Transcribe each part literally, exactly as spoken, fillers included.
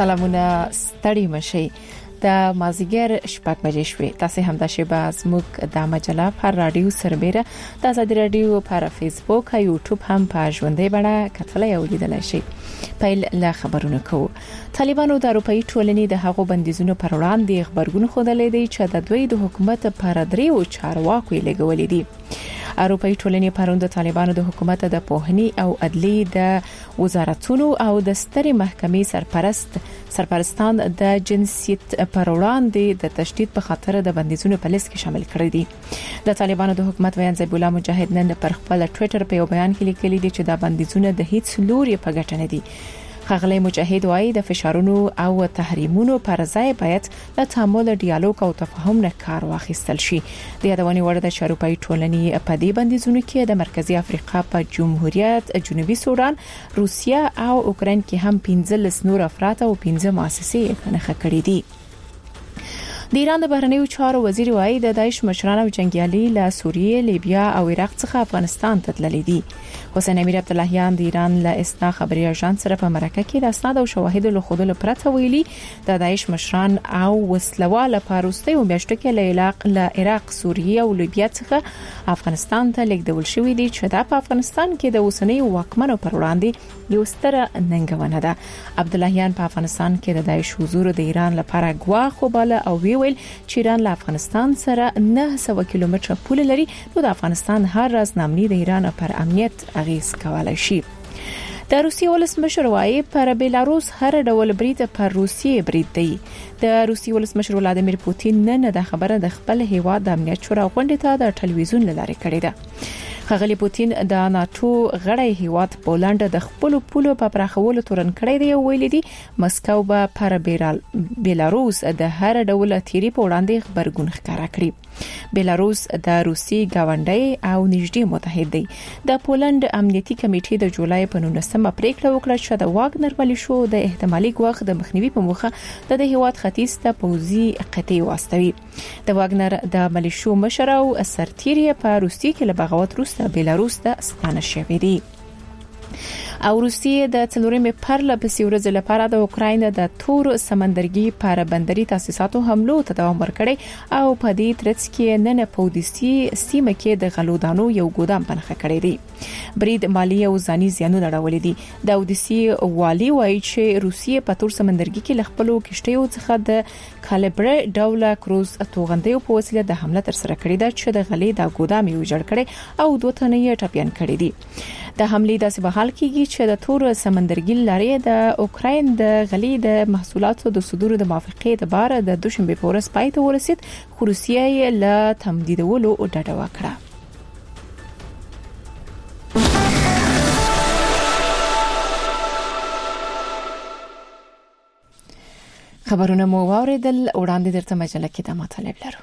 سلامونه ستړي مشي د مازیګر شپږ بجې شوې. تاسو هم د شیبه زموږ د مجله پر رادیو سربېره د آزادي رادیو پر فیسبوک او یوټیوب هم په ژوندۍ بڼه کتلای او لیدلای شئ. پیل لا خبرونه کوو. طالبانو د اروپאי ټولنې د هغو بندیزونو پر وړاندې خبرګون خوندلې دي چې د دوی د حکومت پر دریو چارواکو لګولې دي. اروپאי ټولنې پروند د طالبانو د حکومت د پوهنې او عدلي د وزارتونو او د سترې محکمې سرپرست سرپرستان د جنسیت پر وړاندې د تشدید په خاطر د بندیزونو په لیست کې شامل کړي دي. د طالبانو د حکومت ویان زیب الله مجاهد نن پر خپل ټوئیټر په یو بیان کې لیکلي دي چې د بندیزونو د هیڅ لوري په ګټه نه دي. خغلی مجاهد وايي د فشارونو او تحریمونو پر ځای باید د تعامل، ډیالوګ او تفاهم نه کار واخیستل شي. د یادونې وړ ده چې اروپאי ټولنې په دې بندیزونو کې د مرکزی افریقا په جمهوریت، جنوبي سودان، روسیا او اوکراین کې هم پنځلس نور افراد او پنځه مؤسسې نښه کړې دي. د ایران د بهرنیو چارو وزیر وايي د داعش مشران او جنگیالي له سوریه، لیبیا او عراق څخه افغانستان ته تللي دي. حسین امیر عبداللهیان د ایران له اسنا خبري اژانس سره په مرکه کې د اسناد او شواهد له خودلو پرته ویلي د داعش مشران او وسلواله پاروستي او میاشتو کې له عراق له عراق، سوریه او لیبیا څخه افغانستان ته لیږدول شوی دي چې دا په افغانستان کې د اوسنۍ واکمنو پر وړاندې یو ستره ننګونه ده. عبداللهیان په افغانستان کې د داعش حضور د ایران لپاره ګواښ وباله او ویل چې ایران له افغانستان سره نه سوه کیلومتره پوله لري، نو د افغانستان هر راز نامني د ایران پر امنیت اغیز کولای شي. د روسیې ولسمشر وايي پر بیلاروس هر ډول برید پر روسیې برید دی. د روسیې ولسمشر ولادیمیر پوتین نن د خبره د خپل هیواد د امنیت شورا غونډې ته د ټلویزیون لارې کړې ده. خغلی پوتین د ناتو غړی هیواد پولند د خپل پولو په پراخولو تورن کړی دی او ویل دي مسکو به پر بیلاروس د هر ډول تیری په وړاندې خبرګون ښکارا کړي. بیلاروس د روسي گاونډي او نږدې متحد دی. د پولند امنیتي کمیټې د جولای په نولسمه پریکړه وکړه چې د واګنر ملیشو د احتمالي ګواښ د مخنیوي په موخه د هیواد ختیځ ته پوځي قطعي واستوي. د واګنر د ملیشو مشر او سرتیری په روسي کې له بغاوت وروسته بیلاروس ته ستانه شوی دی. او روسیې د څلورمې پرله پسې ورځې لپاره د اوکراین د تور سمندرګي پر بندري تاسیساتو حملو ته دوام ورکړي او په دې ترڅ کې نن په اودیسي سیمه کې د غلودانو یو ګودام پنځه کړی دی. برید مالی او ځاني زیانونه راولي دي. د اودیسي والی وایي چې روسیې په تور سمندرګي کې لخپلو کشتیو څخه د کالیبر ډول کروز توغندیو په وسیله د حمله تر سره کړې ده چې د غلې د ګودام یو جوړ کړي او دوه تنه یې ټپيان کړي دي. د حملې داسې به حال کېږي چې د تور سمندرګي لارې د اوکراین د غلې د محصولاتو د صدور د موافقې لپاره د دوشنبه په ورځ پای ته ورسید، خو روسیه یې له تمدیدولو ډډه وکړه. خبرونه مو واوریدل، وړاندې درته مجله کې د مطالب لرو.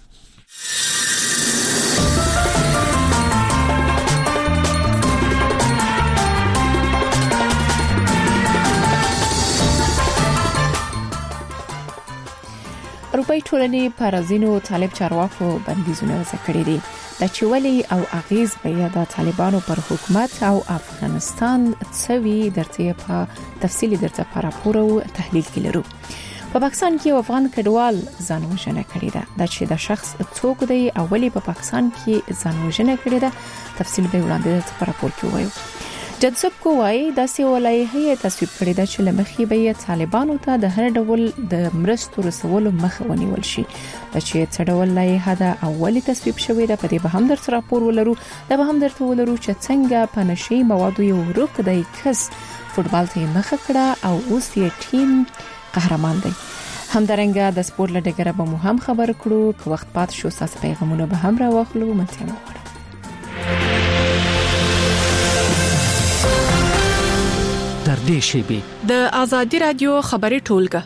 اروپאי ټولنې پر ځینو طالب چارواکو بندیزونه وضع کړي دي. د چولي او اغیز به د طالبانو پر حکومت او افغانستان څوي درته په تفصیلی درته په راپور او تحلیل کې لرو. په پاکستان کې افغان کډوال ځانوژنه کړې ده. د چې د شخص څوک دی او ولی په پاکستان کې ځانوژنه کړې ده تفصیل به وړاندې په راپور کې وایو. جذب کو وايي د سیولایه تصویب کړی دا چې لمخې به طالبانو ته د هر ډول د مرستو رسولو مخه ونیول شي. د چې څه ډول لایحه دا اولی تصویب شوې ده په دې به هم درته راپور ولرو. دا به هم درته ولرو چې څنګه په نشي موادو یو ورک دی کس فوتبال ته مخه کړه او اوس یې ټیم قهرمان دی. همدارنګه د سپورت لډګره به مو هم خبر کړو که وخت پات شو تاسو پیغامونه به هم راوخلو. منته مو در دې شیبه د آزادي رادیو خبري ټولګه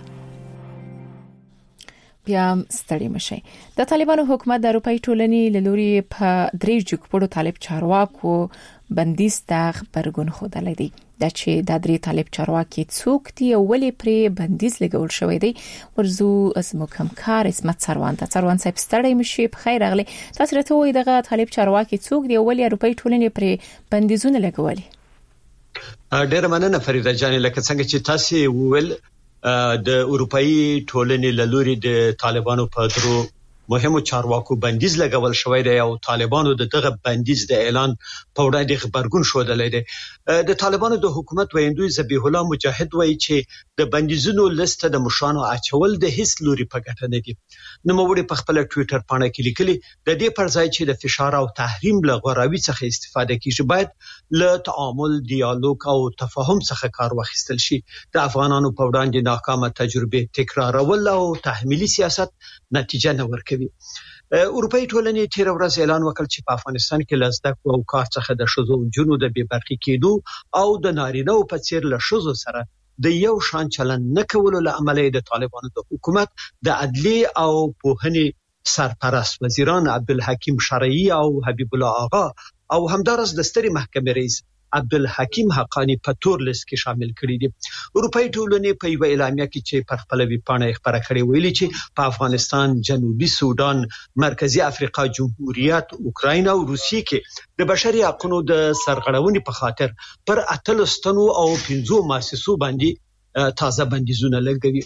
بیا ستړي مشي. د طالبانو حکومت د اروپאי ټولنې له لوري په درې جګپړو طالب چارواکو بندیز ته خبرګون خوده لدی. دا چې د درې طالب چارواکي څوک دي او ولې پرې بندیز لګول شوی دی ورزو اسمو کمکار اسمت سروان ته سروان صاحب ستړي مشي. په خیر اغلی تاسو راته وایي دغه طالب چارواکي څوک دي او ولې اروپאי ټولنې پرې بندیزونه لګولي؟ ډېر مننه فریده جان. لکه څنګه چې تاسو وویل د اروپאי ټولنې له لوري د طالبانو په درو مهمو چارواکو بندیز لګول شوی دی او طالبانو د دغه بندیز د اعلان په وړاندې خبرګون شودلې دی. د طالبانو د حکومت ویندوی ذبیح الله مجاهد وایي چې د بندیزونو لیست د مشانو اچول د هیڅ لوري په ګټه نه دي. نو موږ په خپل ټوئیټر باندې کې لیکلي د دې پر ځای چې د فشار او تحریم له غوراوي څخه استفاده کیږي باید له تعامل، دیالوګ او تفاهم څخه کار واخیستل شي. د افغانانو په وړاندې ناکامه تجربه تکرارول او تحمیلي سیاست نتیجه نه ورکوي. اروپאי ټولنې تیر ورځ اعلان وکړ چې په افغانستان کې لزدک او کار څخه د شذو جنو د بې برخې کېدو او د نارینه او په څیر له شذو سره د یو شان چلن نه کولو له امله د طالبانو د حکومت د عدلی او پوهنې سرپرست وزیران عبدالحکیم شرعی او حبیب الله آغا او همدارس د سترې محکمې رئیس عبدالحکیم حقانی په تور لیست کې شامل کړي دي. اروپאי ټولنې په یو اعلامیه کې چې پر خپل ویب پاڼه خبره کړې ویلي چې په افغانستان، جنوبي سودان، مرکزی افریقا جمهوریت، اوکراین او روسیې کې د بشري حقوقو د سرغړونې په خاطر پر اتلستانو او پنځو مؤسسو باندې تازه بندیزونه لګوي.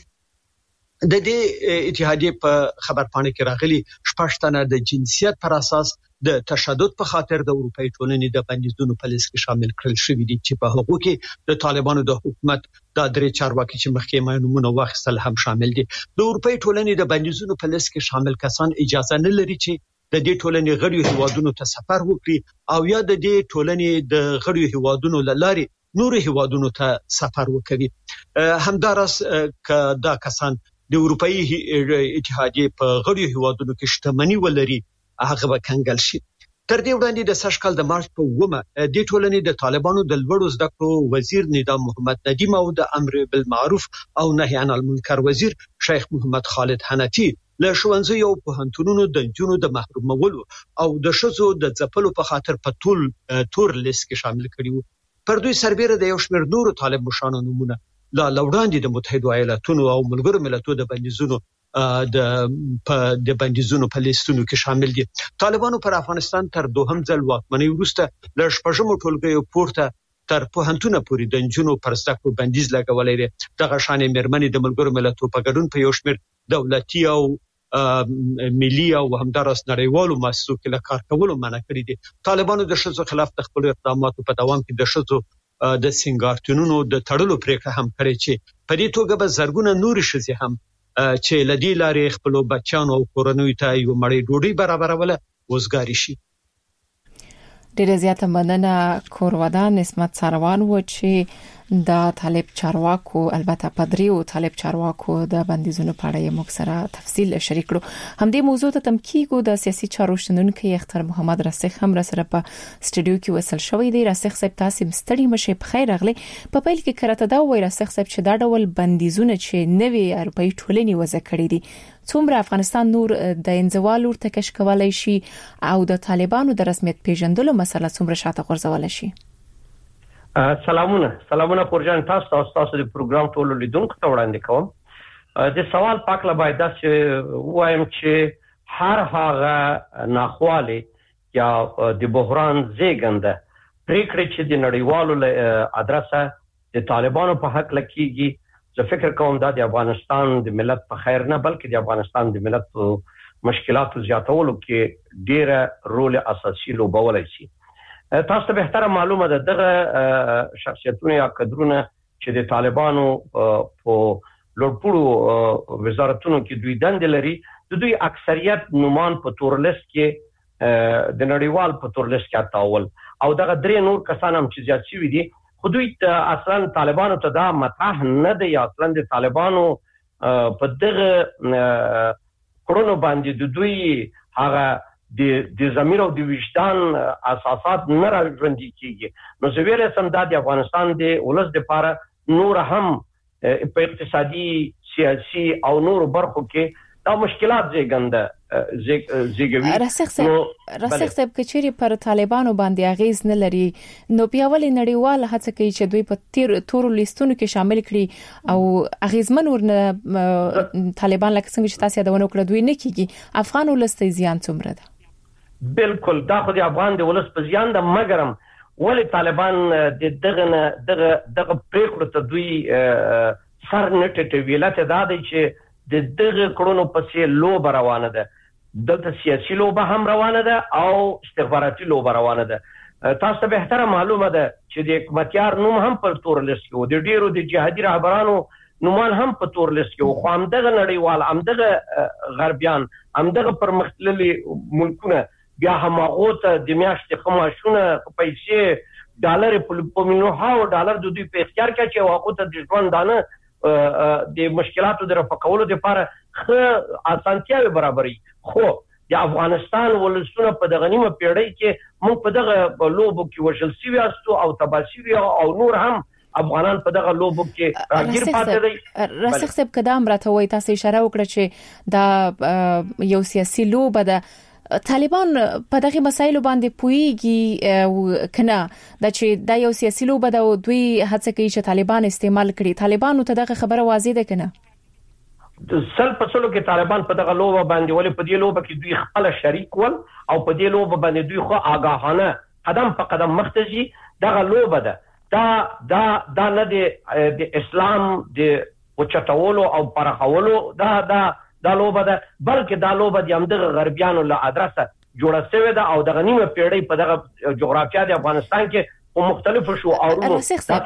د دې اتحادیې په خبر پاڼه کې راغلي شپږ تنه د جنسیت پر اساس د تشدد په خاطر د اروپאי ټولنې د بندیزونو په لیست کې شامل کړل شوی دي چې په هغه کې د طالبانو د حکومت د درې چارواکي چې مخکې معنومونه واخیستل هم شامل دي. د اروپאי ټولنې د بندیزونو په لیست کې شامل کسان اجازه نه لري چې د دې ټولنې غړي هیوادونو ته سفر وکړي او یا د دې ټولنې د غړي هیوادونو لاري نور هیوادونو ته سفر وکړي. همدارس ک دا کسان د اروپאי اتحادیې په غړي هیوادونو کې شتمني ولري هغه به کنګل شي. تر دې وړاندې د سږ کال د مارچ په اوومه د ټولنې د طالبانو د لوړو زده کړو وزیر نظام محمد ندیم او د امر بالمعروف او نهي عن المنکر وزیر شیخ محمد خالد حنفي له ښوونځیو او پوهنتونونو د نجونو د محرومولو او د ښځو د ځپلو په خاطر په ټول تور لیست کې شامل کړي وو. پر دوی سربېره د یو شمېر نورو طالب مشرانو نومونه لا لوړاندې د متحده ایالاتونو او ملګرو ملتونو د بندیزونو د په د بندیزونو په لیستونو کې شامل دي. طالبانو پر افغانستان تر دوهم ځل واکمنۍ وروسته له شپږمو ټولګیو پورته تر پوهنتونه پورې د نجونو پر زده کړو بندیز لګولی دی. دغه شانې مېرمنې د ملګرو ملتونو په ګډون په یو شمېر دولتي او ملي او همدارس نړیوالو مؤسسو کې له کار کولو منع کړي دي. طالبانو د ښځو خلاف د خپلو اقداماتو په دوام کې د ښځو د سینګارتونونو د تړلو پریکړه هم کړې چې په دې توګه به زرګونه نورې ښځې هم چې لدی لارې خپل بچیانو او کورنۍ ته یو مړی ډوډۍ برابروله وزګاری شي. ډیره زیاته مننه کورودان نسبت سروان و چې د طالب چارواکو البته پدریو طالب چارواکو د بندیزونو په اړه موږ سره تفصیل شریک کړو. همدې موضوع ته تم کیږو د سیاسي چارو شنونکو اختر محمد راسخ هم را سره په سټوډیو کې وصل شوی دی. راسخ صاحب تاسو مستړي مشه په خیر اغلی په پیل کې کرته دا وای راسخ صاحب چې دا ډول بندیزونه چې نوې اروپאי ټولنې وضع کړې دي څومره افغانستان نور د انزوال ورته کش کولای شي او د طالبانو د رسمیت پیژندلو مسله څومره شاته غورځول شي. سلامونه سلامونه پرجان تاسو او تاسو د پروګرام ټول لیدونکو ته وړاندې کوم. د سوال پاکله باید دا چې وایم چې هر هغه ناخواله یا د بحران زیږنده پریکړې چې د نړیوالو له ادرسه د طالبانو په حق لکېږي زه فکر کوم دا د افغانستان د ملت په خیر نه بلکې د افغانستان د ملت په مشکلاتو زیاتولو کې ډیره رول اساسي لوبولای شي. تاسو ته به معلومه ده دغه شخصیتونه یا کډرونه چې د طالبانو په لوړپوړو وزارتونو کې دوی دند لري د دوی اکثریت نومان په تور لیست کې د نړیوال په تور لیست کې تاول او دغه درې نور کسان هم چې زیات شوي دي خو دوی اصلا طالبانو ته دا متاح نه دی یا اصلا د طالبانو په دغه کړونو باندې د دوی هغه د د ضمیر او د وجدان اساسات نه راځي کیږي. نو زه ویل سم د افغانستان د ولس د لپاره نور هم په اقتصادي سیاسي او نور برخو کې دا مشکلات زیږنده زیږوي. راسخ صاحب راسخ صاحب کچېری پر طالبانو باندې اغیز نه لري نو بیا ولې نړیوال هڅه کوي چې دوی په تیر تور لیستونو کې شامل کړي او اغیزمن ورنه طالبان لکه څنګه چې تاسو یادونه کړې دوی نه کیږي. افغان ولستي زیان څومره ده؟ بالکل دا خو د افغان د ولس په زیان ده مګرم ولې طالبان د دغه دغه دغه پریکړه ته دوی سر نه ټټوي لته دا دی چې د دغه کړونو پسې لوب روانه ده دلته سیاسي لوب هم روانه ده او استخباراتي لوب روانه ده تاسو ته به تر معلومه ده چې د حکومتيار نوم هم په تور لیست کې و د ډیرو د جهادي رهبرانو نومان هم په تور لیست کې و خو همدغه نړیوال همدغه غربیان همدغه پرمختللي ملکونه بیا هم هغه ته د میاشتې خماشونه پیسې ډالر په مليونو ډالر د دوی په اختیار کې چې هغه ته د ژوندانه د مشکلاتو د رفع کولو لپاره خه اسانتیاوي برابرې خو د افغانستان ولسونه په دغه نیمه پیړۍ کې موږ په دغه لوبو کې وژل شوي استو او تباسي او نور هم افغانان په دغه لوبو کې راګیر پاتې دي راسخ صاحب کدام راته وای تاسو اشاره وکړه چې دا یو سیاسي لوبه ده طالبان په دغه مسایلو باندې پویږي کنه دا چې دا یو سیاسي لوبه ده او دوی هڅه کوي چې طالبان استعمال کړي طالبانو ته دغه خبره واضح ده کنه سل په سلو کې طالبان په دغه لوبه باندې ولې په دې لوبه کې دوی خپل شریک ول او په دې لوبه باندې دوی خو آگاهانه قدم په قدم مختزي دغه لوبه ده دا دا دا نه د اسلام د اوچتولو او پرخولو دا دا دا لوبه ده بلکې دا لوبه د همدغه غربیانو له ادرسه جوړه شوې ده او دغه نیمه پیړۍ په دغه جغرافیه د افغانستان کې او مختلفو شعارونو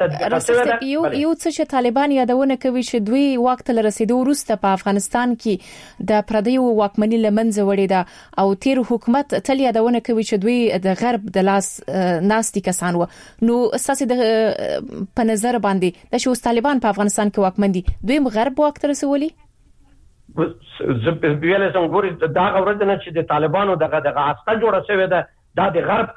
یو یو څه چې طالبان یادونه کوي چې دوی وخت له رسیدو وروسته په افغانستان کې د پردیو واکمنۍ لمنځه وړي ده او تیر حکومت تل یادونه کوي چې دوی د غرب د لاس ناستي کسان و نو اساسي د په نظر باندې د شو طالبان په افغانستان کې واکمن دي دوی غرب وخت رسولي زه په ویل سم ګوري دا غوړد نه چې د طالبانو دغه دغه استه جوړه شوې ده دا د غرب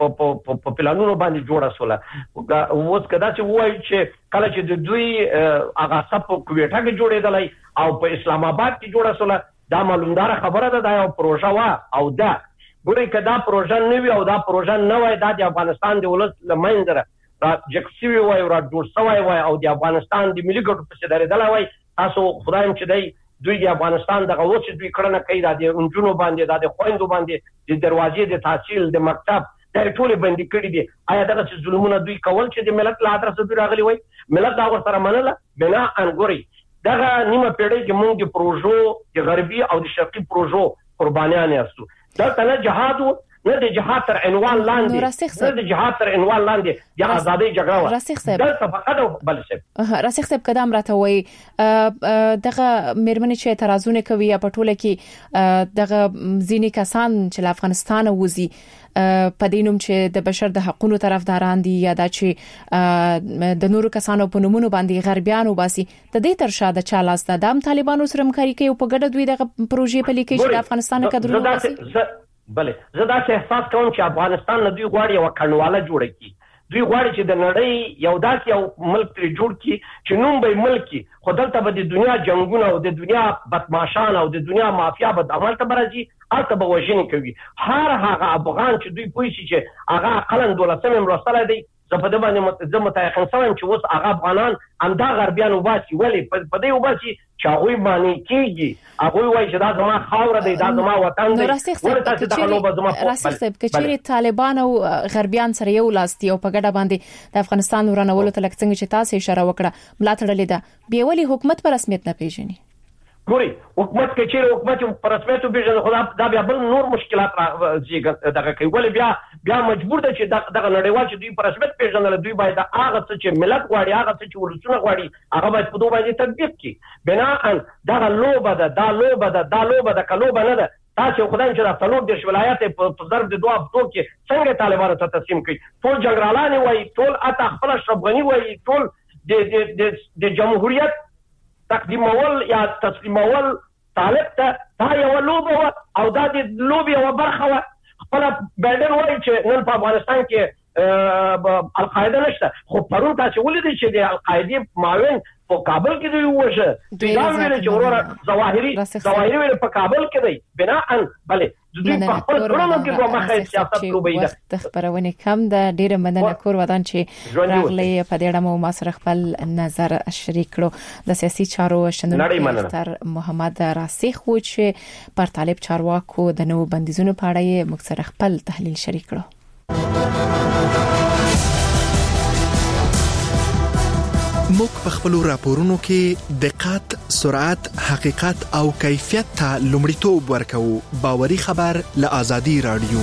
په پلانونو باندې جوړه سوله اوس کدا چې وایي چې کله چې د دوی هغه سپ کوټه کې جوړېدلای او په اسلام آباد کې جوړه سوله دا معلومدار خبره ده دا یو پروژه وا او دا ګوري کدا پروژه نه وي او دا پروژه نه وای دا د افغانستان د ولس لمنځره را جکسوي وای را جوړ سوی وای او د افغانستان د ملي ګټو په څیر درېدل وای تاسو خدایم چې دی دوی د افغانستان دغه وڅ دوی کړنه کوي د انجونو باندې د خويندو باندې د دروازې د تحصیل د مکتب د ټولې باندې کړي دي آیا دغه ظلمونه دوی کول چې د ملت له ادرسه دوی راغلي وای ملت دا ورسره منله بنا انګوري دغه نیمه پیړۍ کې موږ د پروژو د غربي او د شرقي پروژو قربانیان یاستو دا تل جهاد نه د جهاد تر عنوان لاندې نه د جهاد تر عنوان لاندې د ازادۍ جګړه و راسخ صاحب دا فقط بل څه راسخ صاحب کدام راته وای دغه مېرمنې چې اعتراضونه کوي په ټوله کې دغه ځینې کسان چې افغانستان وزي په دینوم چې د بشر د حقوقو طرفداران دي یا د چې د نورو کسانو په نومونو باندې غربیانو باسي د دې تر شا د چالاست د دام طالبانو سره همکاري کوي په ګډه دوی دغه پروژې په لیکي چې د افغانستان کډرونو باسي بله زه دا څه احساس کوم چې افغانستان نه دوی غواړي یو کڼواله جوړ کړي دوی غواړي چې د نړۍ یو داسې یو ملک تر جوړ کړي چې نوم به ملکی خو دلته به د دنیا جنگونه او د دنیا بدمعشان او د دنیا مافیا به عمل ته برځي البته به وژنې کوي هر هغه افغان چې دوی پوه شي چې هغه عقلاً دولسم مرسله دی زه په دې باندې زه متأخر شوم چې اوس هغه افغانان همدا غربیان وباسي ولی په دې وباسي چې هغه باندې کیږي هغه وایي چې دا زما خاور دی دا زما وطن دی ورته چې دا نو زما راسخ صاحب کچېری طالبان او غربیان سره یو لاستي او په ګډه باندې د افغانستان ورانولو ته لکه څنګه چې تاسو اشاره وکړه ملاتړ لیده بیا ولی حکومت پر رسمیت نه پیژني ګوري حکومت کې چې حکومت پر رسمیت پیژني خو دا بیا بل نور مشکلات راځي دغه کوي ولې بیا بیا مجبور دي چې دغه نړیوال چې دوی پر رسمیت پیژنل دوی باید هغه څه چې ملت غواړي هغه څه چې ولسونه غواړي هغه باید په دوه باندې تطبیق کړي بنا دغه لوبه ده دا لوبه ده دا لوبه ده کلوبه نه ده تاسو خدای چې د څلور د ولایت په ضرب د دوه هفتو کې څنګه طالبانو ته تسلیم کړي ټول جنرالان وایي ټول اته خپل اشرف غنی وایي ټول د د د جمهوریت تقدیمول یا تسلیمول طالب ته دا یو لوبه او دا د لوبي یو برخه و خپل بایدن وایي چې نن په افغانستان کې القاعده نشته خو پرون تاسو ولیدئ چې د القاعده معاون په کابل کې دی وشه دوی دا ویل چې ورور ظواهري ظواهري ویل په کابل کې دی بنا ان بله دوی په خپل کړنو کې دوه مخه سیاست لوبي ده د خبرونه کم د ډیره مننه کور ودان چې راغلی په دې اړه مو ما سره خپل نظر شریک کړو د سیاسي چارو شنونکو ډاکټر محمد راسخ و چې پر طالب چارواکو د نو بندیزونو په اړه موږ سره خپل تحلیل شریک کړو موږ په خپل راپورونو کې دقت، سرعت، حقیقت او کیفیت ته لومړیتوب ورکوو. باوري خبر له آزادي رادیو.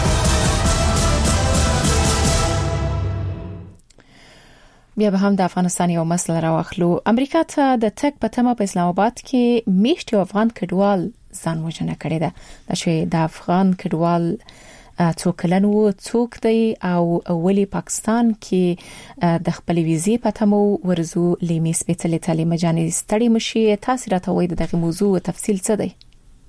بیا به هم د افغانستان یو مسله راوخلو. امریکا ته د تک په تمه په اسلام آباد کې میشت افغان کډوال ځان وژنه کړې ده. دا چې د افغان کډوال څو کلن وو، څوک دی او ولی پاکستان کې د خپل ویزې په تمه ورزو لیمې سپېڅلې تعلیم جانې ستړي مشي. تاسو راته وایي دغه موضوع تفصیل څه دی؟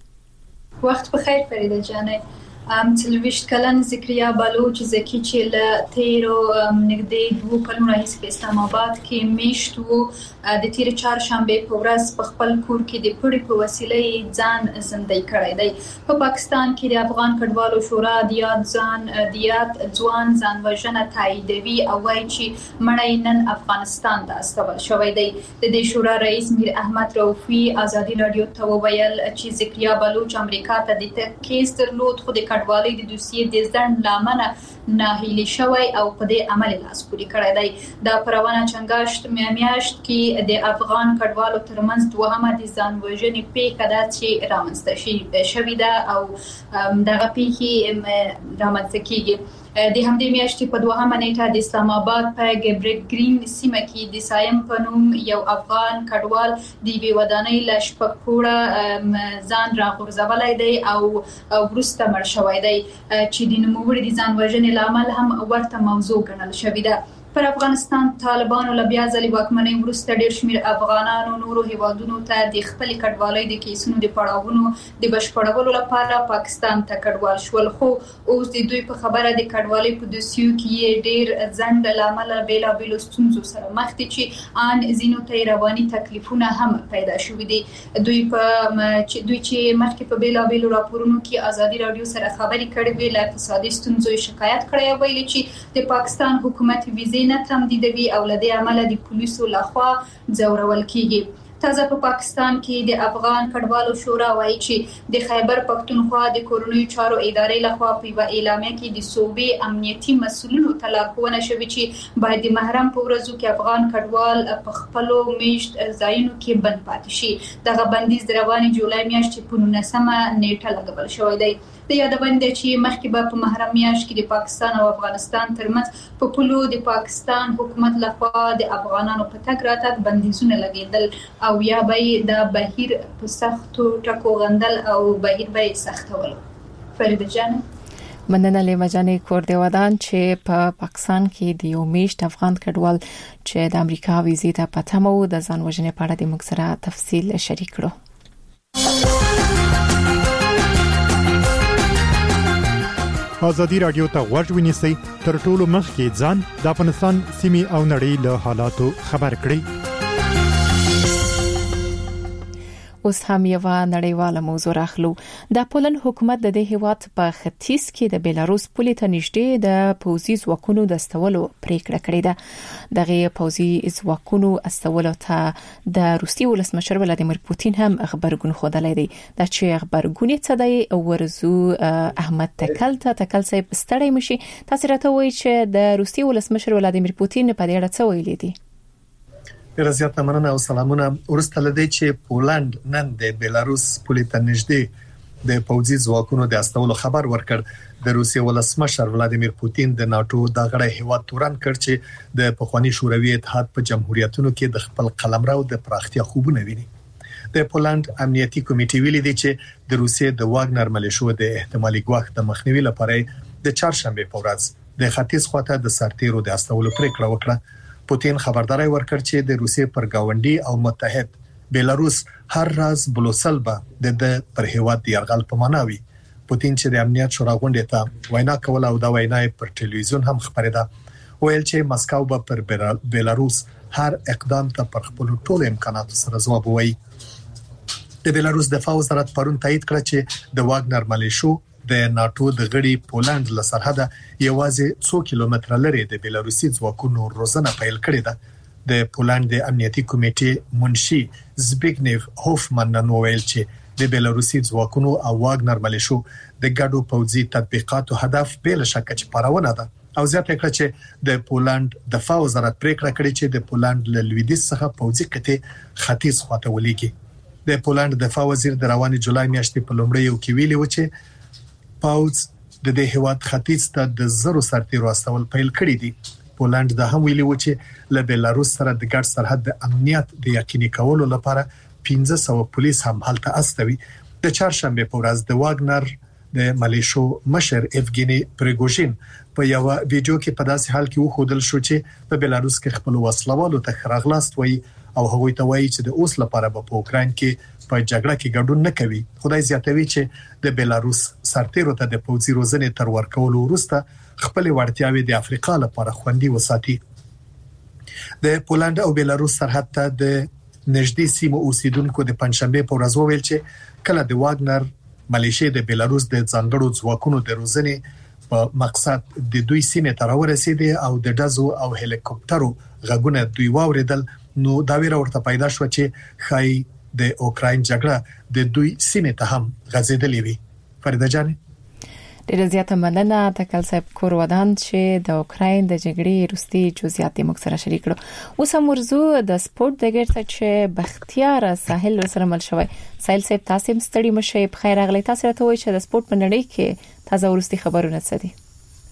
وخت بخیر فریده جانې. ام تلويشت کلن ذکریا بلوچ زکی چې ل تیرو نګدې دوه کلونو راهیسې په اسلام آباد کې میشت وو. د تیر چهارشنبه په ورځ په خپل کور کې د پړې په وسیله ځان زندۍ کړی دی. په پاکستان کې د افغان کډوالو شورا د یاد ځان دیات ځوان ځان وژنه تاییدوي او وایي چې مړی نن افغانستان ته استول شوی دی. د دې شورا رئیس میر احمد رؤفي آزادي رادیو ته وویل چې ذکریا بلوچ امریکا ته د کیس درلود، خو د کډوالۍ د دوسیې د ځند لامنه ناهیلي شوی او په دې عمل لاس پوري کړی دی. دا پروانه چنګاشت میاشت کې د افغان کډوالو ترمنځ دوهمه د ځان وژنې پیښه ده چې رامنځته شوې ده او دغه پیښې رامنځته کیږي. د همدې میاشتې په دوهمه نیټه د اسلام آباد په ګبرګ گرین سیمه کې د سایم په نوم یو افغان کډوال د یوې ودانۍ له شپږ پوړه ځان راغورځولی دی او وروسته مړ شوی دی چې د نوموړي د ځان وژنې لامل هم ورته موضوع ګڼل شوې ده. پر افغانستان طالبانو له بیا ځلې واکمنۍ وروسته ډېر شمېر افغانانو نورو هیوادونو ته د خپلې کډوالۍ د کیسونو د پړاوونو د بشپړولو لپاره پاکستان ته کډوال شول، خو اوس د دوی په خبره د کډوالۍ په دوسیو کې یې ډېر ځنډ له امله بېلابېلو ستونزو سره مخ دي چې ان ځینو ته رواني تکلیفونه هم پیدا شوي دي. دوی په دوی چې مخکې په بېلابېلو راپورونو کې آزادي رادیو سره خبرې کړې وې، له اقتصادي ستونزو شکایت کړی ویلي چې د پاکستان حکومت ویزې نه تمدیدوي او له دې امله د پولیسو لخوا ځورول کیږي. تازه په پاکستان کې د افغان کډوالو شورا وایي چې د خیبر پښتونخوا د کورونیو چارو ادارې لخوا په یوه اعلامیه کې د صوبې امنیتي مسؤلینو ته لارښوونه شوې چې باید د محرم په ورځو کې افغان کډوال په خپلو میشت ځایونو کې بند پاتې شي. دغه بندیز د روانې جولای میاشتې په نولسمه نیټه لګول شوی دی. د یادونه ده چې مخکې به په محرم میاشت کې د پاکستان او افغانستان ترمنځ په پولو د پاکستان حکومت لخوا د افغانانو په تګ راتګ بندیزونه لګیدل او یا به د بهیر په سختو ټکو غندل او بهیر به سختول. فریده جان مننه لیما جانې کور دی ودان چې په پا پاکستان کې د یو میشت افغان کډوال چې د امریکا ویزې ته په تمه و د ځان وژنې په اړه د موږ سره تفصیل شریک کړو. آزادی رادیو ته غوږ ونیسئ، تر ټولو مخکې ځان د افغانستان سیمې او نړۍ له حالاتو خبر کړئ. اوس هم یو نړیواله موضوع راخلو. د پولند حکومت د دې هیواد په ختیځ کې د بیلاروس پولې ته نږدې د پوځي ځواکونو د استولو پریکړه کړې ده. دغه پوځي ځواکونو استولو ته د روسیې ولسمشر ولادیمیر پوتین هم خبرګون خوده دی. دا چې خبرګون څه دی ورزو احمد تکل ته تکل صاحب ستړی مشي. تاسو راته وایي چې د روسیې ولسمشر ولادیمیر پوتین په دې اړه څه ویلي دي؟ رضایت مننه او سلامونه. ورسته لدی چې پولند نن د بیلاروس پولې ته نږدې د پوځي ځواکونو د استولو خبر ورکړ. د روسیې ولسمشر ولادیمیر پوتین د ناتو د غړي هیواد تورن کړ چې د پخوانی شوروي اتحاد په جمهوریتونو کې د خپل قلمرو د پراختیا خوبونه ویني. د پولند امنیتي کمیټې ویلي دی چې د روسیې د واګنر ملیشو د احتمالي ګواښ د مخنیوي لپاره د چهارشنبه په ورځ د ختیځ خواته د سرتیرو د استولو پریکړه وکړه. پوتین خبرداري ورکړ چې د روسیې پر گاونډي او متحد بیلاروس هر راز بلوسل به د پر هیواد د یرغل په معنا وي. پوتین چې د امنیت شورا غونډې ته وینا کوله او دا وینا پر ټلویزیون هم خبرېده، ویل چې مسکو به پر بیلاروس هر اقدام ته پر خپل ټول امکاناتو سره ځواب وایي. د بیلاروس دفاع وزارت پرون تایید کړ چې د واګنر ملیشو د ناتو د غړي پولند له سرحده یوازې څو کیلومتره لري د بیلاروسي ځواکونو روزنه پیل کړې ده. د پولند د امنیتي کمیټې منشي زبیګنیو هوفمن نن ویل چې د بیلاروسي ځواکونو او واګنر ملیشو د ګډو پوځي تطبیقاتو هدف بل شک چې پرونه ده او زیاته کړه چې د پولند دفاع وزارت پریکړه کړې چې د پولند له لویدیځ څخه پوځي قطعه ختیځ خواته ولېږي. د پولند دفاع وزیر د رواني جولای میاشتې په لومړۍ یو کې ویلي و چې پوځ د دې هیواد ختیځ ته د زرو سرتیرو استول پیل کړی دي. پولند د هم ویلي و چې له بیلاروس سره د ګډ سرحد د امنیت د یقیني کولو لپاره پنځه سوه پولیس هم هلته استوي. د چهارشنبه په ورځ د واګنر د ملیشو مشر ایفګینی پریګوژین په یو ویډیو کې په داسې حال کې وښودل شو چې په بیلاروس کې خپل وسلوالو ته خراغلاست وایي او هغوی ته وایي چې د اوس لپاره په اوکرين کې په جګړه کې ګډون نه کوي. خدای زیاتوي چې د بیلاروس سرتیرو ته د پوځي روزنې تر ورکولو وروسته خپل وړتیاوې د افریقا لپاره خوندي وساتي. د پولند او بیلاروس سرحد ته د نږدې سیمو اوسیدونکو د پنځشنبه په ورځ وویل چې کله د واګنر ملیشیا د بیلاروس د ځانګړو ځواکونو د روزنې په مقصد د دوی سیمه ته راورسېدي او د ډزو او هلیکوپټرو غږونه دوی واوریدل، نو دا ویره ورته پیدا شو چې خای د اوکرين جګړه د دوی سیمه ته هم غځېدلې وي. فریده جان ډیره زیاته مننه تکل صاحب کور ودان چې د اوکرين د جګړې وروستي جزئیات موږ سره شریک کړو. اوس موضوع د سپورت د ګټه چې بختیار ساحل سره مل شوی. ساحل صاحب تاسو هم ستړي مشه په خیر اغلی تاسو ته وایي چې د سپورت په نړۍ کې تازه ورستي خبرونه څه دي؟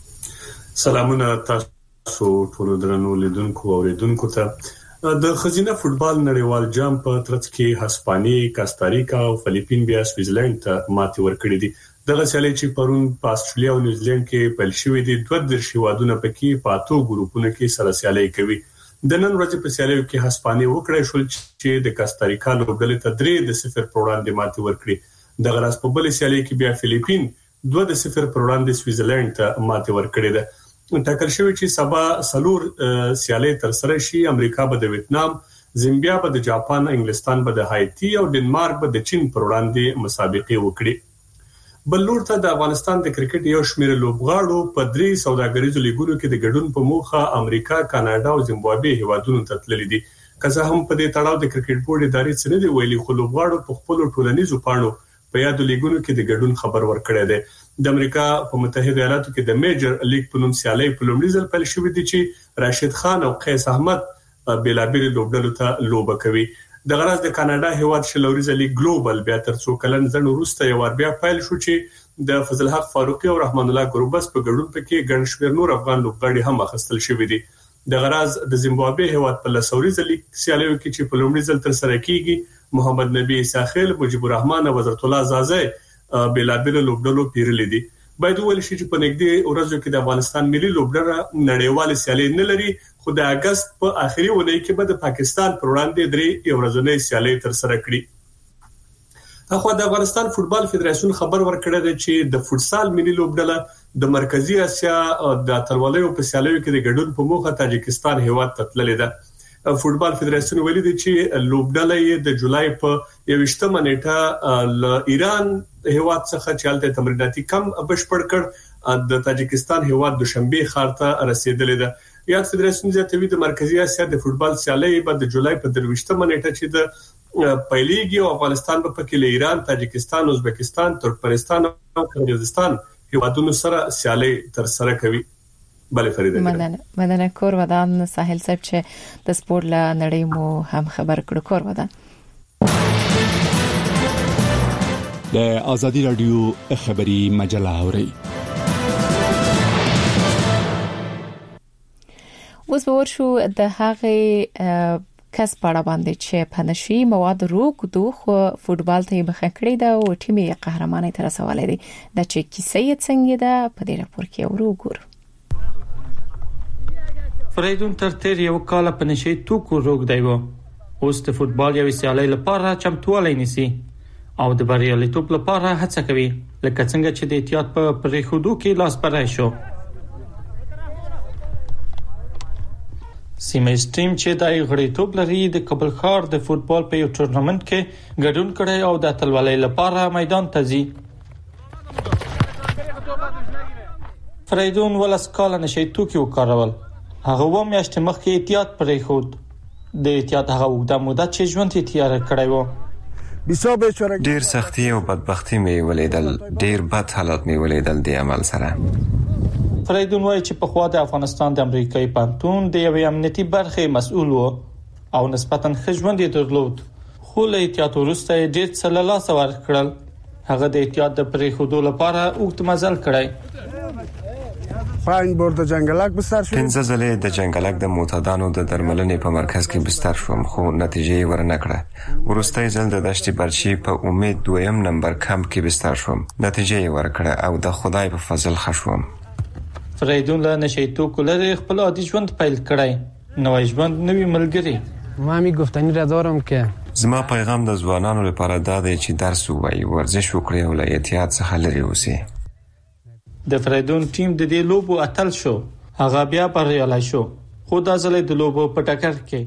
سلامونه تاسو ټول درنو لیدونکو او لیدونکو ته. د خزینه فوتبال نړیوال جام په ترڅ کې هسپاني، کاستاریکا او فلیپین بیا سویټزرلند ته ماتې ورکړې دي. دغه سیالي چې پرون په استرالیا او نیوزیلند کې پیل شوې دي دوه درش هیوادونه پکې په اتو ګروپونو کې سره سیالي کوي. د نن ورځې په سیالیو کې هسپاني وکړای شو چې د کاستاریکا لوبډلې ته درې د صفر پر وړاندې ماتې ورکړي. دغه راز په بل سیالي کې بیا فلیپین دوه د صفر پر وړاندې سویټزرلند ته ماتې ورکړي ده. ټاکل شوی چې سبا سلور سیالي تر سره شي. امریکا به د ویتنام، زیمبیا به د جاپان، انګلستان به د هایتی او ډنمارک به د چین پر وړاندې مسابقه وکړي. بل لور ته د افغانستان د کرکټ یو شمېر لوبغاړو په درې سوداګریزو لیګونو کې د ګډون په موخه امریکا، کاناډا او زیمبابوې هیوادونو ته تللي دي. که څه هم په دې تړاو د کرکټ بورډ ادارې څه نه دی ویلي، خو لوبغاړو په خپل ټولنیزو پاڼو په یادو لیګونو کې د ګډون خبر ورکړی دی. د امریکا په متحده ایالاتو کې د میجر لیګ په نوم سیالي په لومړي ځل پیل شوې دي چې راشد خان او قیس احمد بیلابیل لوبډلو ته لوبه کوي. د غراز د کاناډا هیواد شلوريز لیګ ګلوبل بیا تر څو کلن ځنډ وروسته یو بیا فایل شو چې د فضل حق فاروقي او رحمان الله ګروبس په ګډون پکې ګڼ شمېر نور افغان لوبغاړي هم اخیستل شوی دي. د غراز د زیمبابوې هیواد په لسوريز لیګ سیالیو کې چې په لومړي ځل تر سره کیږي محمد نبی ساخیل، مجيب الرحمن او وزارت الله زازه بیلابیل لوبډلو پیرلې دي. باید ویل شي چې په نږدې ورځو کې د افغانستان ملي لوبډله نړیوال سیالي نه لري، خو د اگست په اخري ونې کې به د پاکستان پر وړاندې درې یو ورځنۍ سیالي تر سره کړي. اخو د افغانستان فوتبال فدراسیون خبر ورکړی دی چې د فوتسال ملي لوبډله د مرکزی اسیا د اتلولیو په سیالیو کې د ګډون په موخه تاجکستان هیواد ته تللې ده. فوتبال فدراسیون ویلي دی چې لوبډله د جولای په یوویشتمه نیټه ل ایران هیواد څخه چالتې تمریناتي کم بشپړ کړ د تاجکستان هیواد دوشنبه ښار ته رسیدلې ده. یاد فدراسیون زیاتوي د مرکزی اسیا د فوتبال سیالي به د جولای په درويشتمه نیټه چې د پیلیږي او افغانستان په کې له ایران، تاجکستان، ازبکستان، ترکمنستان او قزاقستان هیوادونو سره سیالي تر سره کوي. بله فریده مننه مننه کور ودان ساحل صاحب چې د سپورت له نړۍ مو هم خبر کړو. کور ودان د آزادی رادیو خبری مجله اوري. اوس به ورشو د هغه کس پاړه باندې چې په نشي مواد روغ دوخ فوتبال ته مخه کړی دا او ټیم یې قهرماني تر سوال دی. د چې کیسه یې څنګه ده په دې راپور کې ورو فریدون تر تیر یو کال په نشي توکو روغ دی وو. اوس د فوتبال یو سیالي لپاره چمتووالی نیسي او د بریالیتوب لپاره هڅه کوي، لکه څنګه چې د احتیاط په پریښودو کې لاس پرای شو. سیمه سټریم چې د غړیتوب لري د کابل ښار د فوتبال په یو ټورنمنت کې ګډون کړي او د اتلولۍ لپاره میدان ته ځي. فریدون ولس کال نشي توکي وکارول. هغه و میاشتې مخکې احتیاط پرې خود د احتیاط هغه وګړه مدت چې ژوند ته تیار کړی و. ډیر سختي او بدبختی مې ولیدل، ډیر بد حالات مې ولیدل د عمل سره. فریدون وايي چې په خوا د افغانستان د امریکایي پانتون د یوې امنیتي برخې مسؤل و او نسبتاً ښه ژوند یې درلود، خو له احتیاط وروسته یې ډېر څه له لاسه ورکړل. هغه د احتیاط د پرېښودو لپاره اوږد مزل کړی. پنځه بار د جنگلک بستر شوم. پنځه ځلې د جنگلک د معتادانو د درملنې په مرکز کې بستر شوم، خو نتیجه یې ورنکړه. وروستی ځل د دشت برچی په امید دویم نمبر کمپ کې بستر شوم، نتیجه یې ورکړه او د خدای په فضل ښه شوم. فریدون له نشې توکو لرې خپل عادي ژوند پیل کړی. نوی ژوند، نوی ملګري. ما می گفتنی را دارم که زما پیغام د ځوانانو لپاره دا دی چې درس ووایي، ورزش وکړي او له اعتیاد څخه لرې اوسي. د فریدون ټیم د دې لوبو اتل شو. هغه بیا بریالی شو، خو دا ځل د لوبو په ټکر کې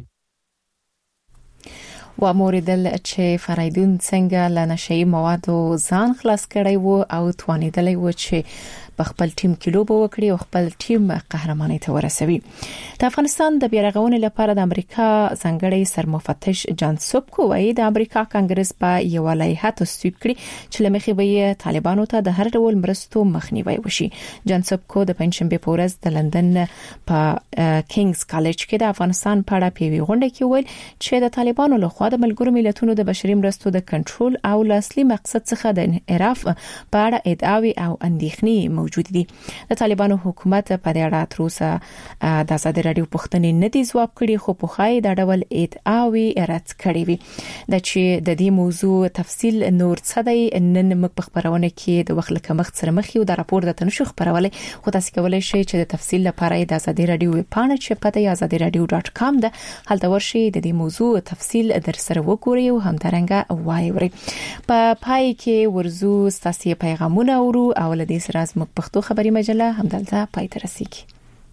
و موریدل چې فریدون څنګه له نشئی موادو ځان خلاص کړی وو او توانیدلی و چې په خپل ټیم کې لوبه وکړي او خپل ټیم قهرماني ته ورسوي. د افغانستان د بیارغونې لپاره د امریکا ځانګړی سرمفتش جان سوبکو وايي د امریکا کانګرس په یو لایحه تصویب کړي چې لمخې به طالبانو ته د هر ډول مرستو مخنیوي وشي. جان سوبکو د پنځشنبه په ورځ د لندن په کینګز کالج کې د افغانستان په اړه پیوي غونډه کې ویل چې د طالبانو لخوا د ملګرو ملتونو د بشري مرستو د کنټرول او اصلي مقصد څخه د انحراف په اړه ادعاوې او اندېښنې موجود دي. د طالبانو حکومت په دې اړه تر اوسه د ازادي رادیو پوښتنې نه دي ځواب کړي، خو په خای د ډول ادعاوې رد کړې وي. د چې د دې موضوع تفصیل نور څه دی نن موږ په خبرونه کې د وخت لکه مخ سره مخ یو د راپور د تنشو خبرولې، خو تاسو کولای شئ چې د تفصیل لپاره د ازادي رادیو ویب پاڼه چې پته ازادي رادیو ډاټ کام ده هلته ورشئ، د دې موضوع تفصیل در سره وګورئ او همدارنګه وایورئ. په پای کې ورزو ستاسو پیغامونه اورو او له دې سره زموږ پښتو خبري مجله همدلته پای ته رسیږي.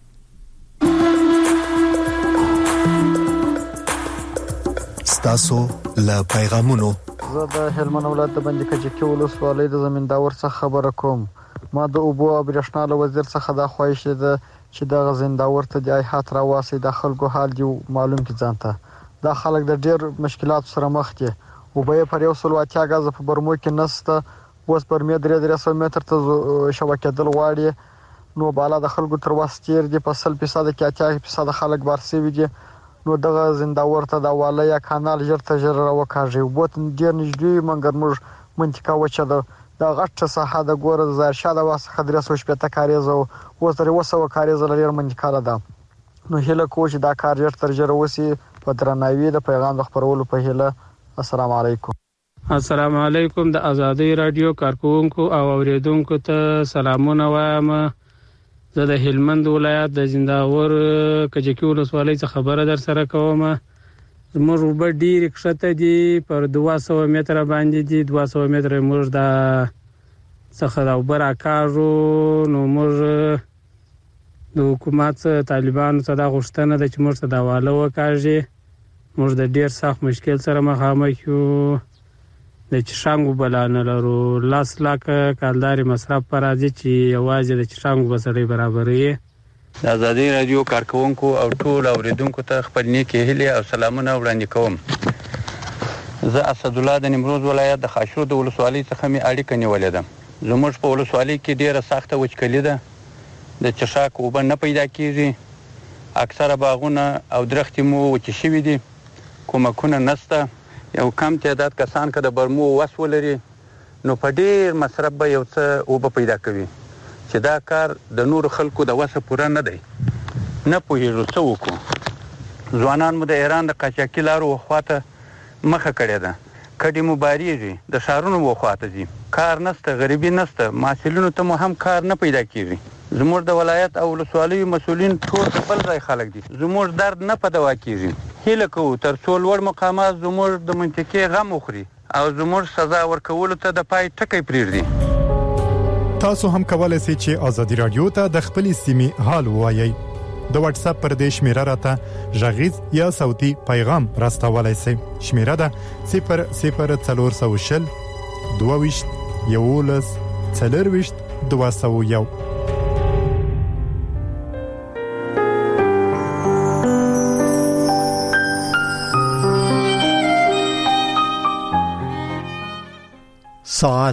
ستاسو له پیغامونو زه د هلمند ولایت د بندي کجکي ولسوالۍ د زمینداور څخه خبره کوم. ما د اوبو او برېښنا له وزیر څخه دا خواهش ده چې د زمینداور ته د ایحات راواسي د خلکو حال دی معلوم کی ځانته. دا خلک د ډېر مشکلات سره مخ دي. وبې پر یو سل واتیا غاز په برمو کې نسته، اوس پر مې درې درې سو متر ته شبکې دل غواړي. نو بالا د خلکو تر واستیر دي په سل فیصد کې اتیا فیصد خلک بارسي دي. نو دغه زنداور ته د واله یا کانال ژر ته ژر راوکاږي. وبوت ډېر نږدې منګر موږ منطقه وچه ده. د غټه ساحه د ګور زار شاده واسه درې سو شپږ کاریزه او اوس درې وسو کاریزه لري منطقه ده. نو هله کوچ دا کار ژر تر ژر وسی په درناوي د پیغام د خبرولو په هله. السلام علیکم. السلام علیکم. د ازادي رادیو کارکونکو او اوریدونکو ته سلامونه وایم. زه د هلمند ولایت د زنداور کجکي ولسوالۍ څخه خبره در سره کوم. زموږ وبه ډېر کښته دي، پر دوه سوه متره باندې دي. دوه سوه متره موږ د څخه د اوبه راکاږو. نو موږ د حکومت طالبانو ته دا غوښتنه ده چې موږ ته د واله وکاږي. موږ د ډېر سخت مشکل سره مخامخ یو. د چشانګو بلانه لرو، لاس لاکه کالداري مصرف پر راځي چې یوازې د چشانګو بسړې برابرې. د ازادي رادیو کارکونکو او ټول اوریدونکو ته خپل نیکې هیلې او سلامونه وړاندې کوم. زه اسد الله د نیمروز ولایت د خاشرود ولسوالۍ څخه می اړیکه نیولې ده. زموږ په ولسوالۍ کې ډیره سخته وچکلي ده. د چشاک اوبه نه پیدا کیږي. اکثره باغونه او درختې مو وچې شوي دي. کومکونه نشته. یو کم تعداد کسان که د برمو وس ولري نو په ډیر مصرف به یو څه اوبه پیدا کوي، چې دا کار د نور خلکو د وسه پوره نه دی. نه پوهیږو څه وکړو. ځوانان مو د ایران د قاچاقي لارو خواته مخه کړې ده. کډې مو باریږي، د ښارونو وخواته ځي. کار نشته، غریبي نشته، محصلینو ته مو هم کار نه پیدا کیږي. زموږ د ولایت او ولسوالیو مسؤلین ټول بل ځای خلک دي. زموږ درد نه په دوا کیږي. هیله کوو تر څو لوړ مقامات زموږ د منطقې غم وخوري او زموږ سزا ورکولو ته د پای ټکی پرېږدي. تاسو هم کولای شئ چې ازادي رادیو ته د خپلې سیمې حال ووایئ. د واتس اپ پر دې شمیره راته غږیز یا صوتي پیغام راستولای شئ. شمیره ده صفر صفر څلور سوه شل دوه ویشت یولس څلور ویشت دوه سوه یو. ساعت